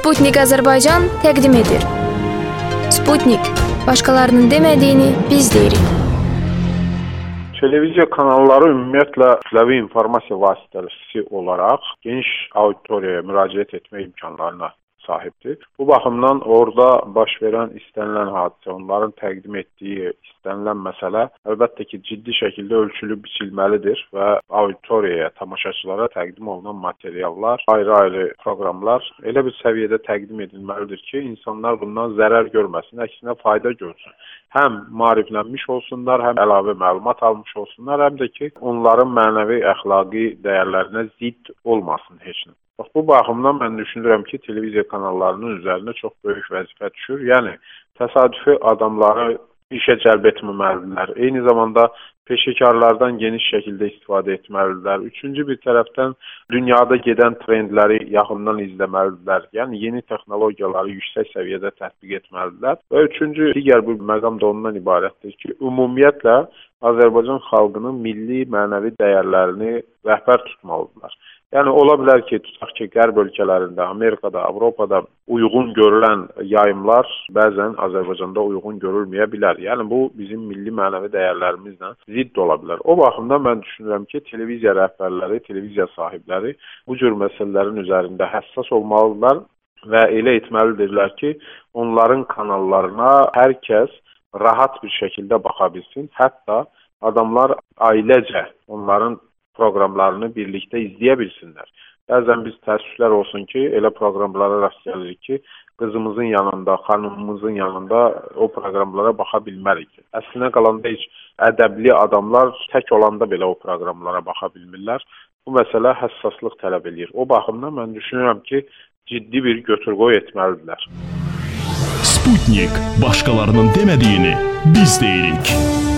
Sputnik Azərbaycan təqdim edir. Sputnik, başqalarının demədiyini biz deyirik. Televiziya kanalları ümumiyyətlə kütləvi informasiya vasitəsi olaraq geniş auditoriyaya müraciət etmə imkanlarına sahibdir. Bu baxımdan orada baş verən istənilən hadisə, onların təqdim etdiyi istənilən məsələ əlbəttə ki, ciddi şəkildə ölçülüb biçilməlidir və auditoriyaya, tamaşaçılara təqdim olunan materiallar, ayrı-ayrı proqramlar elə bir səviyyədə təqdim edilməlidir ki, insanlar bundan zərər görməsin, əksinə fayda görsün. Həm maariflənmiş olsunlar, həm əlavə məlumat almış olsunlar, həm də ki, onların mənəvi, əxlaqi dəyərlərinə zidd olmasın heç nə. Bax, bu baxımdan mən düşünürəm ki, televiziya kanallarının üzərində çox böyük vəzifə düşür. Yəni, təsadüfi adamları işə cəlb etməməlidirlər. Eyni zamanda peşəkarlardan geniş şəkildə istifadə etməlidirlər. Üçüncü bir tərəfdən dünyada gedən trendləri yaxından izləməlidirlər. Yəni, yeni texnologiyaları yüksək səviyyədə tətbiq etməlidirlər. Və üçüncü, digər bir məqam da ondan ibarətdir ki, ümumiyyətlə Azərbaycan xalqının milli, mənəvi dəyərlərini rəhbər tutmalıdırlar. Yəni, ola bilər ki, tutaq ki, qərb ölkələrində, Amerikada, Avropada uyğun görülən yayımlar bəzən Azərbaycanda uyğun görülməyə bilər. Yəni, bu bizim milli mənəvi dəyərlərimizlə zidd ola bilər. O baxımdan mən düşünürəm ki, televiziya rəhbərləri, televiziya sahibləri bu cür məsələlərin üzərində həssas olmalıdırlar və elə etməlidirlər ki, onların kanallarına hər kəs rahat bir şəkildə baxa bilsin. Hətta adamlar ailecə onların proqramlarını birlikdə izləyə bilsinlər. Bəzən biz təəssüflər olsun ki, elə proqramlara rast gəlirik ki, qızımızın yanında, xanımımızın yanında o proqramlara baxa bilmərik. Əslinə qalanda heç ədəbli adamlar tək olanda belə o proqramlara baxa bilmirlər. Bu məsələ həssaslıq tələb edir. O baxımdan mən düşünürəm ki, ciddi bir götür-qoy etməlidirlər. Sputnik, başqalarının demədiyini biz deyirik.